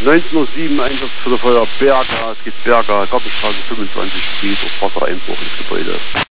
19:07 Einsatz für die Feuer Berger. Es geht Berger, Gartenstraße 25, Friedhof, Wassereinbruch ins Gebäude.